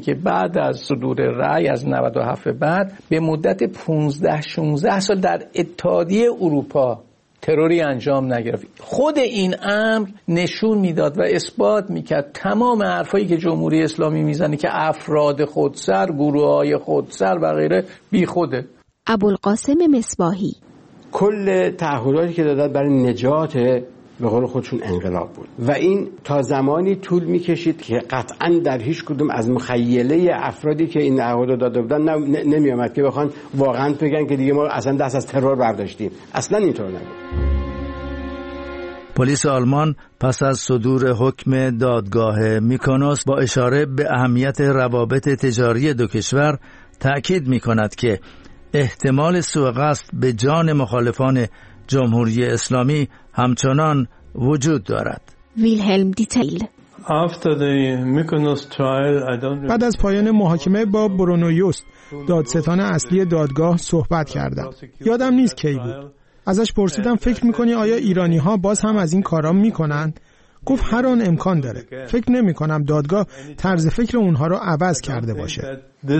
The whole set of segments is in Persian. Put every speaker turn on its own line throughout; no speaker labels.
که بعد از صدور رأی از 97 بعد به مدت 15-16 سال در اتحادیه اروپا تروری انجام نگرفت. خود این امر نشون میداد و اثبات میکرد تمام حرفایی که جمهوری اسلامی میزنه که افراد خودسر، گروه‌های خودسر و غیره بی خوده.
ابوالقاسم مصباحی:
کل تعهداتی که دادن برای نجات به قول خودشون انقلاب بود و این تا زمانی طول میکشید که قطعا در هیچ کدوم از مخیله افرادی که این تعهد داده بودن نمیامد که بخوان واقعا بگن که دیگه ما اصلا دست از ترور برداشتیم. اصلا اینطور نبود.
پلیس آلمان پس از صدور حکم دادگاه میکونوس با اشاره به اهمیت روابط تجاری دو کشور تأکید میکند که احتمال سوء قصد به جان مخالفان جمهوری اسلامی همچنان وجود دارد.
ویلهلم دیتیل:
بعد از پایان محاکمه با برونویوست، دادستان اصلی دادگاه، صحبت کردم. یادم نیست کی بود. ازش پرسیدم فکر میکنی آیا ایرانی ها باز هم از این کارا میکنن؟ گفت هر آن امکان داره. فکر نمی کنم دادگاه طرز فکر اونها رو عوض کرده باشه.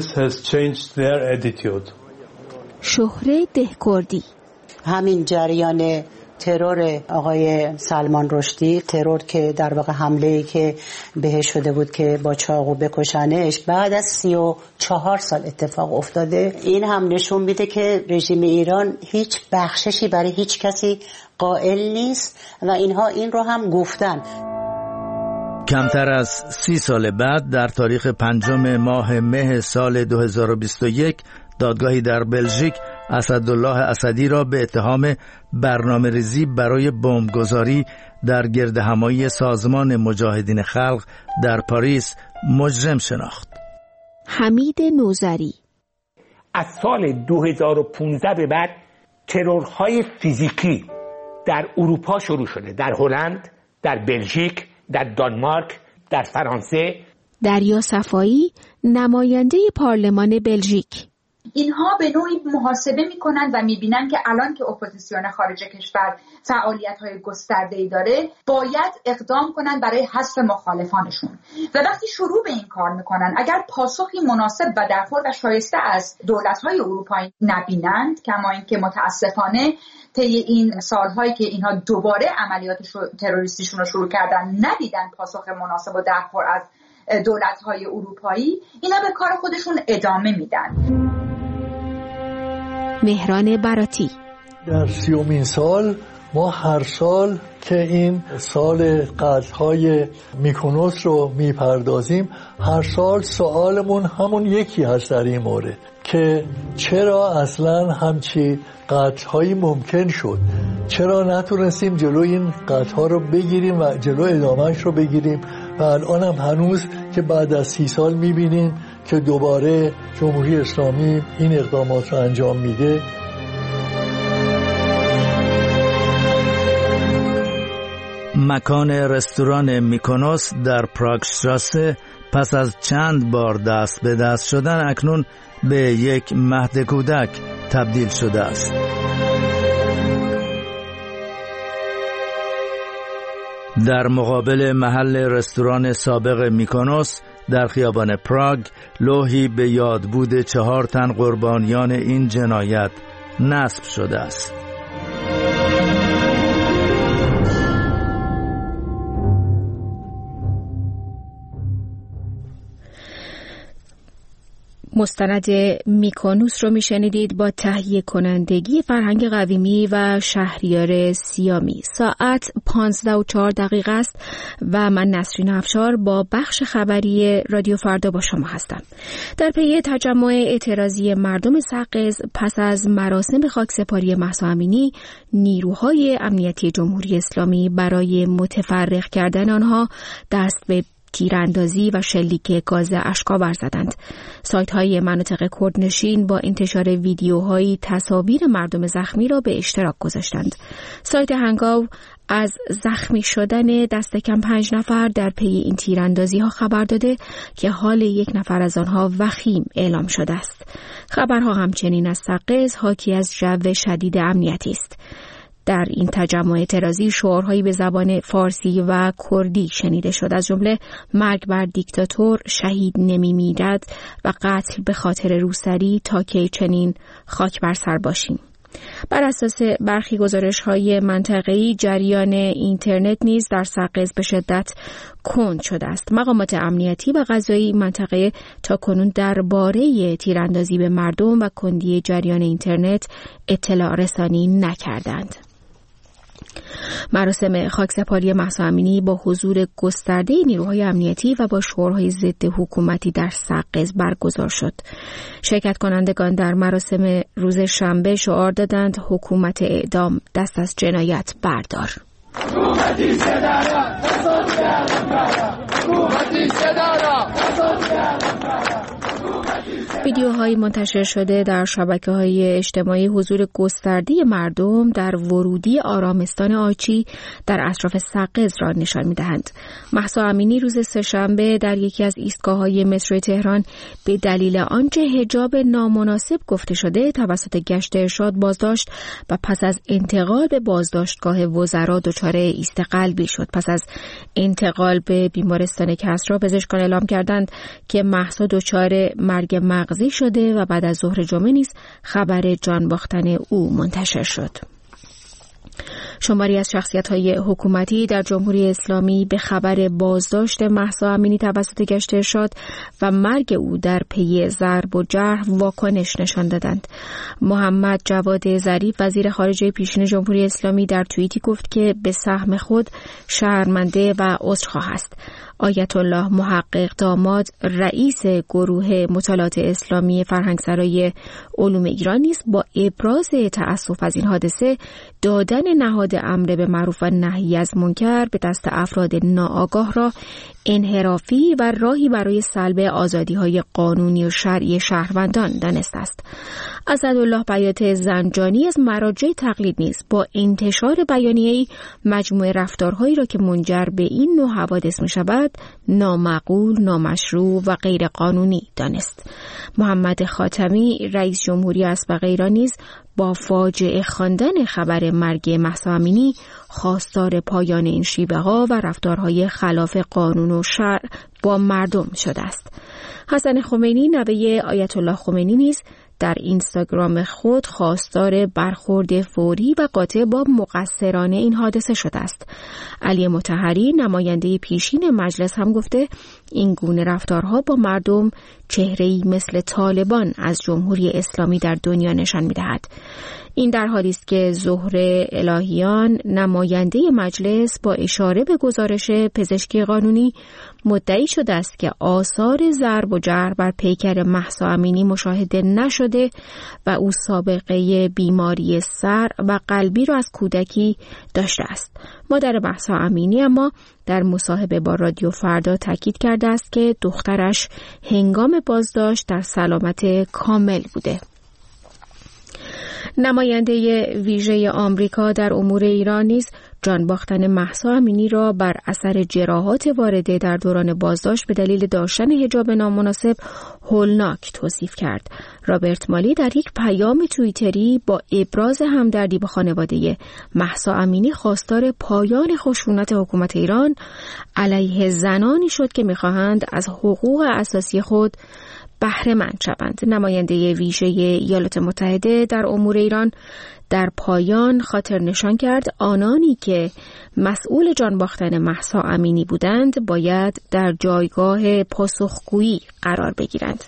شهره دهکردی:
همین جریان ترور آقای سلمان رشدی، ترور که در واقع حمله‌ای که بهش شده بود که با چاقو بکشنش، بعد از 34 سال اتفاق افتاده. این هم نشون میده که رژیم ایران هیچ بخششی برای هیچ کسی قائل نیست و اینها این رو هم گفتن.
کمتر از 30 سال بعد در تاریخ 5 ماه مه سال 2021 دادگاهی در بلژیک اسدالله اسدی را به اتهام برنامه‌ریزی برای بمبگذاری در گردهمایی سازمان مجاهدین خلق در پاریس مجرم شناخت.
حمید نوذری:
از سال 2015 به بعد ترورهای فیزیکی در اروپا شروع شده، در هلند، در بلژیک، در دانمارک، در فرانسه.
دریا صفایی، نماینده پارلمان بلژیک:
اینها به نوعی محاسبه میکنن و میبینن که الان که اپوزیسیون خارج کشور فعالیت‌های گسترده‌ای داره، باید اقدام کنن برای حذف مخالفانشون و وقتی شروع به این کار میکنن، اگر پاسخی مناسب و درخور و شایسته از دولت‌های اروپایی نبینند، کما اینکه متاسفانه طی این سال‌هایی که اینها دوباره عملیات تروریستیشون رو شروع کردن ندیدن پاسخ مناسب و درخور از دولت‌های اروپایی، اینا به کار خودشون ادامه میدن.
مهران براتی:
در 30مین سال ما هر سال که این سال قتل‌های میکونوس رو میپردازیم، هر سال سوالمون همون یکی هست در این مورد که چرا اصلا همچی قتل‌هایی ممکن شد، چرا نتونستیم جلوی این قتل‌ها رو بگیریم و جلو ادامهش رو بگیریم و الان هم هنوز که بعد از 30 سال میبینیم که دوباره جمهوری اسلامی این اقدامات رو انجام میده.
مکان رستوران میکونوس در پراگشتراسه پس از چند بار دست به دست شدن اکنون به یک مهد کودک تبدیل شده است. در مقابل محل رستوران سابق میکونوس در خیابان پراگ لوحی به یادبود 4 تن قربانیان این جنایت نصب شده است.
مستند میکونوس رو میشنیدید با تهیه کنندگی فرهنگ قویمی و شهریار سیامی. ساعت 15:04 است و من نسرین افشار با بخش خبری رادیو فردا با شما هستم. در پی تجمع اعتراضی مردم سقز پس از مراسم خاکسپاری مهسا امینی، نیروهای امنیتی جمهوری اسلامی برای متفرق کردن آنها دست به تیراندازی و شلیک گاز اشک‌آور زدند. سایت‌های مناطق کردنشین با انتشار ویدیوهای تصاویر مردم زخمی را به اشتراک گذاشتند. سایت هنگاو از زخمی شدن دست کم 5 نفر در پی این تیراندازی‌ها خبر داده که حال 1 نفر از آنها وخیم اعلام شده است. خبرها همچنین از سقز حاکی از جو شدید امنیتی است. در این تجمع اعتراضی شعارهایی به زبان فارسی و کردی شنیده شد، از جمله مرگ بر دیکتاتور، شهید نمی‌میرد و قتل به خاطر روسری، تا کی چنین خاک بر سر باشیم. بر اساس برخی گزارش‌های منطقه‌ای جریان اینترنت نیز در سقز به شدت کند شده است. مقامات امنیتی و قضایی منطقه تاکنون درباره تیراندازی به مردم و کندی جریان اینترنت اطلاع رسانی نکردند. مراسم خاکسپاری مهسا امینی با حضور گسترده نیروهای امنیتی و با شعارهای ضد حکومتی در سقز برگزار شد. شرکت کنندگان در مراسم روز شنبه شعار دادند حکومت اعدام، دست از جنایت بردار. ویدیوهایی منتشر شده در شبکه‌های اجتماعی حضور گسترده مردم در ورودی آرامستان آچی در اطراف سقز را نشان می‌دهند. مهسا امینی روز سه‌شنبه در یکی از ایستگاه‌های مترو تهران به دلیل آنچه حجاب نامناسب گفته شده توسط گشت ارشاد بازداشت و پس از انتقال به بازداشتگاه وزرا دچار ایست قلبی شد. پس از انتقال به بیمارستان کسری پزشکان اعلام کردند که مهسا دچار مرگ مغزی شده و بعد از ظهر جمعه نیز خبر جان باختن او منتشر شد. شماری از شخصیت‌های حکومتی در جمهوری اسلامی به خبر بازداشت مهسا امینی توسط گشت ارشاد و مرگ او در پی ضرب و جرح واکنش نشان دادند. محمد جواد ظریف وزیر خارجه پیشین جمهوری اسلامی در توییتی گفت که به سهم خود شرمنده و عذرخواه است. آیت الله محقق داماد رئیس گروه مطالعات اسلامی فرهنگسرای علوم ایران نیز با ابراز تأسف از این حادثه دادن نهاد امر به معروف و نهی از منکر به دست افراد ناآگاه را انحرافی و راهی برای سلب آزادی‌های قانونی و شرعی شهروندان دانسته است. اسدالله بیات زنجانی از مراجع تقلید نیز با انتشار بیانیه‌ای مجموعه رفتارهایی را که منجر به این نوع حوادث می‌شود نامعقول، نامشروع و غیر قانونی دانست. محمد خاتمی رئیس جمهوری اسبق ایران نیز با فاجعه خواندن خبر مرگ مهسا امینی خواستار پایان این شیوه‌ها و رفتارهای خلاف قانون و شرع با مردم شده است. حسن خمینی نوه آیت الله خمینی نیز در اینستاگرام خود خواستار برخورد فوری و قاطع با مقصران این حادثه شده است. علی مطهری نماینده پیشین مجلس هم گفته این گونه رفتارها با مردم چهره‌ای مثل طالبان از جمهوری اسلامی در دنیا نشان می‌دهد. این در حالی است که زهره الهیان نماینده مجلس با اشاره به گزارش پزشکی قانونی مدعی شده است که آثار ضرب و جرح بر پیکر مهسا امینی مشاهده نشده و او سابقه بیماری سر و قلبی را از کودکی داشته است. مادر مهسا امینی اما در مصاحبه با رادیو فردا تاکید کرده است که دخترش هنگام بازداشت در سلامت کامل بوده. نماینده ویژه آمریکا در امور ایران نیز جان باختن مهسا امینی را بر اثر جراحات وارده در دوران بازداشت به دلیل داشتن حجاب نامناسب هولناک توصیف کرد. رابرت مالی در یک پیام توییتری با ابراز همدردی با خانواده مهسا امینی خواستار پایان خشونت حکومت ایران علیه زنانی شد که می‌خواهند از حقوق اساسی خود بهره مند شوند. نماینده ویژه ایالات متحده در امور ایران در پایان خاطر نشان کرد آنانی که مسئول جان باختن مهسا امینی بودند باید در جایگاه پاسخگویی قرار بگیرند.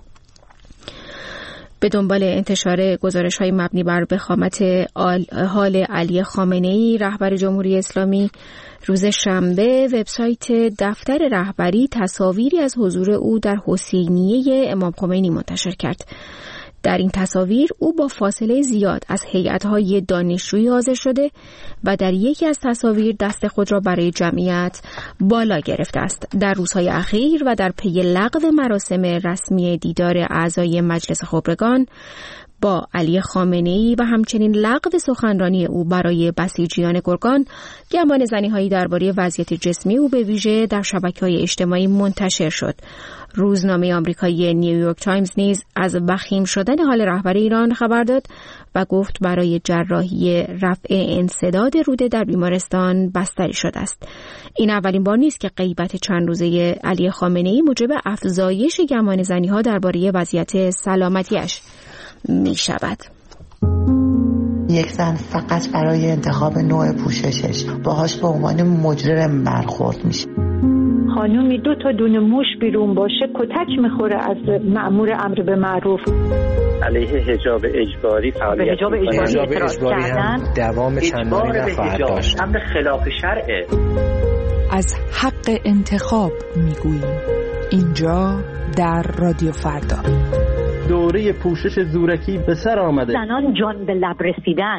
به دنبال انتشار گزارش‌های مبنی بر وخامت حال علی خامنه‌ای رهبر جمهوری اسلامی، روز شنبه وبسایت دفتر رهبری تصاویری از حضور او در حسینیه امام خمینی منتشر کرد. در این تصاویر او با فاصله زیاد از هیئت‌های دانشجویی حاضر شده و در یکی از تصاویر دست خود را برای جمعیت بالا گرفته است. در روزهای اخیر و در پی لغو مراسم رسمی دیدار اعضای مجلس خبرگان با علی خامنه‌ای و همچنین لغو سخنرانی او برای بسیجیان گرگان، گمانه‌زنی‌هایی درباره وضعیت جسمی او به ویژه در شبکه‌های اجتماعی منتشر شد. روزنامه آمریکایی نیویورک تایمز نیز از وخیم شدن حال رهبر ایران خبر داد و گفت برای جراحی رفع انسداد روده در بیمارستان بستری شده است. این اولین بار نیست که غیبت چند روزه علی خامنه‌ای موجب افزایش گمانه‌زنی‌ها درباره وضعیت سلامتیش می شود.
یک زن فقط برای انتخاب نوع پوششش باهاش به عنوان مجرم برخورد میشه.
خانومی 2 تا دونه موش بیرون باشه کتک میخوره از مأمور امر به معروف.
علیه حجاب اجباری فعالیت
حجاب اجباری هم دوام چندانی نخواهد داشت.
امر خلاف شرعه.
از حق انتخاب میگوییم اینجا در رادیو فردا.
دوره پوشش زورکی به سر آمده.
زنان جان به لب رسیدن.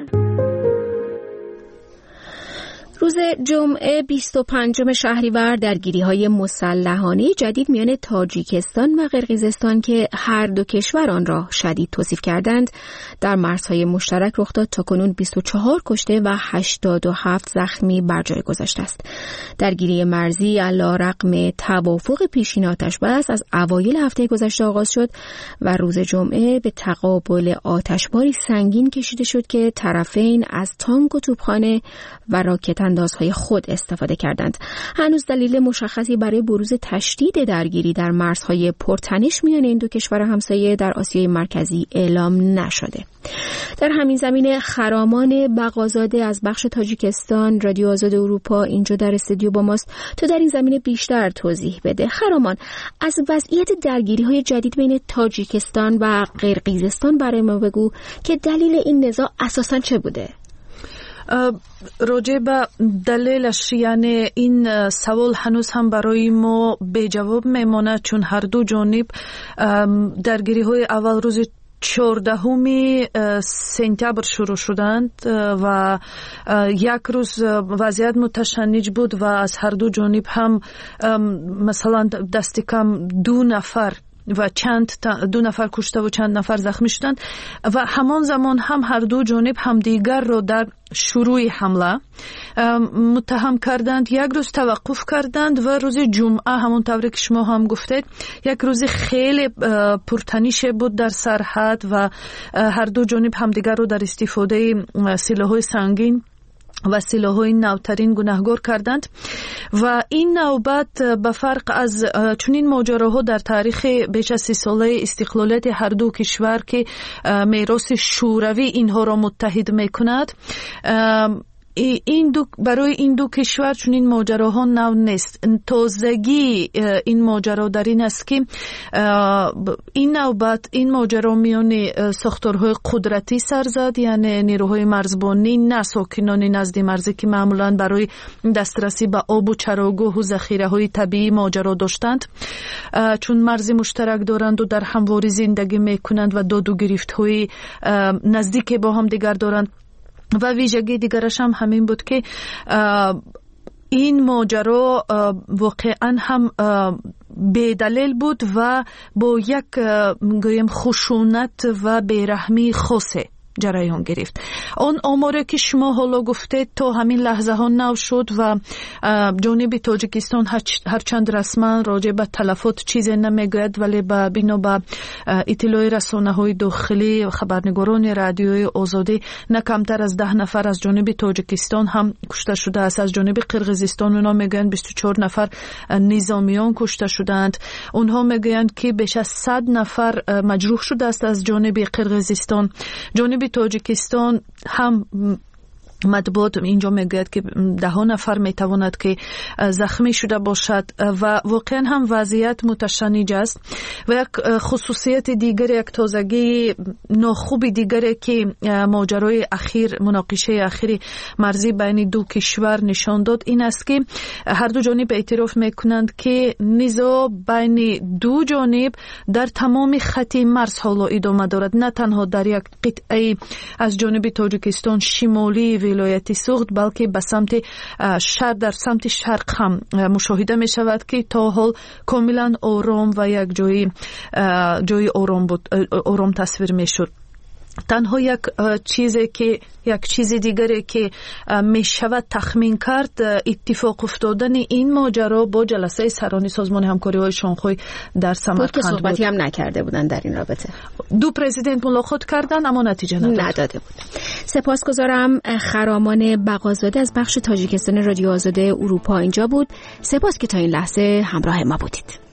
روز جمعه 25 شهریور درگیری‌های مسلحانه جدید میان تاجیکستان و قرقیزستان که هر دو کشور آن را شدید توصیف کردند در مرزهای مشترک رخ داد. تاکنون 24 کشته و 87 زخمی بر جای گذشته است. درگیری مرزی علی‌رغم توافق پیشین آتش‌بس از اوایل هفته گذشته آغاز شد و روز جمعه به تقابل آتشباری سنگین کشیده شد که طرفین از تانک و توپخانه و راکت اندازهای خود استفاده کردند. هنوز دلیل مشخصی برای بروز تشدید درگیری در مرزهای پرتنش میان این دو کشور همسایه در آسیای مرکزی اعلام نشده. در همین زمینه خرامان بقازاده از بخش تاجیکستان رادیو آزاد اروپا اینجا در استودیو با ماست. تو در این زمینه بیشتر توضیح بده. خرامان، از وضعیت درگیری‌های جدید بین تاجیکستان و قرقیزستان برای ما بگو که دلیل این نزاع اساساً چه بوده؟
راجع به دلیلش، یعنی این سوال هنوز هم برای ما به جواب میمونه، چون هر دو جانب درگیری های اول روز 14 سپتامبر شروع شدند و یک روز وضعیت متشنج بود و از هر دو جانب هم مثلا دست کم 2 نفر و 2 نفر کشته و چند نفر زخمی شدند و همان زمان هم هر دو جانب همدیگر را در شروع حمله متهم کردند. یک روز توقف کردند و روز جمعه همونطوری که شما هم گفتید یک روز خیلی پرتنش بود در سرحد و هر دو جانب همدیگر را در استفاده سلاح‌های سنگین و سلاح‌های نوترین گناهگار کردند و این نوبت به فرق از چنین ماجراها در تاریخ بیش از 30 ساله استقلالیت هر دو کشور که میراث شوروی اینها را متحد می‌کند، برای این دو کشور چون این ماجراها نو نیست. تازگی این ماجرا در این است که این نوبت این ماجرا میان ساختارهای قدرتی سر زد، یعنی نیروهای مرزبانی نه ساکنان نزد مرزی که معمولا برای دسترسی به آب و چراگاه و ذخیره های طبیعی ماجرا داشتند، چون مرزی مشترک دارند و در همواری زندگی میکنند و داد و گریفت های نزدیک با هم دیگر دارند. و ویژگی دیگرش هم همین بود که این ماجرا واقعا هم بی‌دلیل بود و با یک گویم خشونت و بیرحمی خاصه جریان گرفت. آن آماره که شما حالا گفتید تا همین لحظه ها نو شد و جانب تاجیکستان هرچند رسما راجع به تلفات چیزی نمیگوید، ولی بنا به اطلاع رسانه های داخلی و خبرنگاران رادیوی آزادی نه کمتر از 10 نفر از جانب تاجیکستان هم کشته شده است. از جانب قرقیزستان اونا میگن 24 نفر نظامیان کشته شدند. اونها میگن که بیش از 100 نفر مجروح شده است از جانب قرقیزستان. جانب تاجیکستان هم مطبوعات اینجا میگوید که 10 نفر میتواند که زخمی شده باشد و واقعا هم وضعیت متشنج است. و یک خصوصیت دیگر، یک تازگی ناخوب دیگری که ماجرای اخیر، مناقشه اخیر مرزی بین دو کشور نشان داد این است که هر دو جانب اعتراف میکنند که نزاع بین دو جانب در تمام خط مرز حالا ادامه دارد، نه تنها در یک قطعه از جانب تاجیکستان شمالی ولایت سوخت، بلکه به سمت شرق، در سمت شرق هم مشاهده می شود که تا حال کاملا آرام و یک جای آرام بود، آرام تصویر می شد. تنها یک چیز دیگری که می شود تخمین کرد اتفاق افتادن این ماجرا با جلسه سرانی سازمان همکاری های شانگهای در سمرقند بود.
صحبتی هم نکرده بودن در این رابطه.
دو پرزیدنت ملاقات کردن اما نتیجه نداده بود.
سپاسگزارم. خرامان بقازاده از بخش تاجیکستان رادیو آزاده اروپا اینجا بود. سپاس که تا این لحظه همراه ما بودید.